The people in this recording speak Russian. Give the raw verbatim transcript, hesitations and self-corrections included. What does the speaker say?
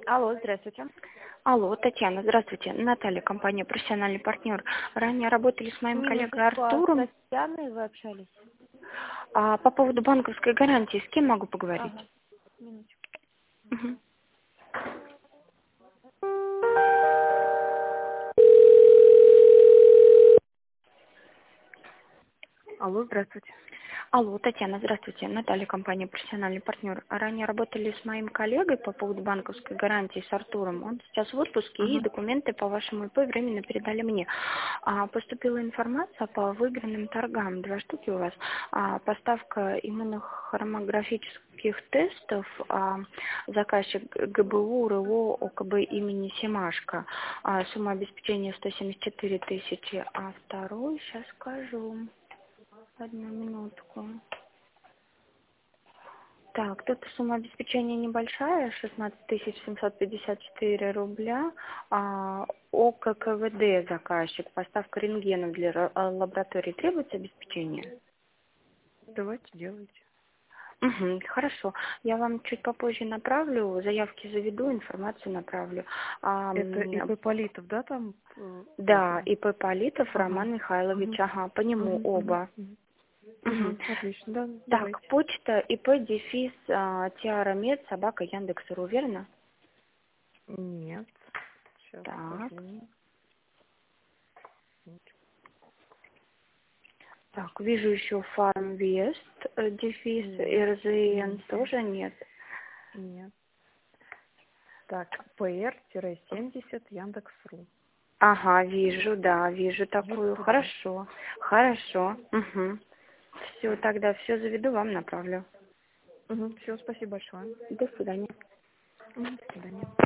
Алло, здравствуйте. Алло, Татьяна, здравствуйте. Наталья, компания «Профессиональный партнер». Ранее работали с моим коллегой Минуточку, а с Артуром. Татьяной вы общались? А, по поводу банковской гарантии, с кем могу поговорить? Ага, минуточку. Мгм. Алло, здравствуйте. Алло, Татьяна, здравствуйте. Наталья, компания «Профессиональный партнер». Ранее работали с моим коллегой по поводу банковской гарантии с Артуром. Он сейчас в отпуске, и Ага. документы по вашему ИП временно передали мне. А, поступила информация по выигранным торгам. Два штуки у вас. А, поставка иммунохромографических тестов. А, заказчик ГБУ, РО, ОКБ имени Семашко. А, сумма обеспечения сто семьдесят четыре тысячи. А второй, сейчас скажу. Одну минутку. Так, тут сумма обеспечения небольшая, шестнадцать тысяч семьсот пятьдесят четыре рубля. А, ОККВД заказчик, поставка рентгенов для ра- а, лаборатории требуется обеспечение? Давайте делайте. Угу, хорошо. Я вам чуть попозже направлю, заявки заведу, информацию направлю. А, Это м, ИП Политов, да, там э, да, указано? ИП Политов Ага. Роман Михайлович, Угу. ага, по нему Угу. Угу. оба. Угу. Мгм. Угу. Отлично, да, Так, давайте. почта ИП дефис а, Тиара Мед, собака Яндекс.ру, верно? Нет. Сейчас Так, скажу. так, вижу еще Farm West, э, дефис, Нет. РЗН Нет. тоже нет. Нет. Так, пр семьдесят Яндекс.ру. Ага, вижу, да, вижу Вот такую. туда. Хорошо, хорошо. Угу. Все, тогда все заведу, вам направлю. Угу. Все, спасибо большое. До свидания. Мгм. До свидания.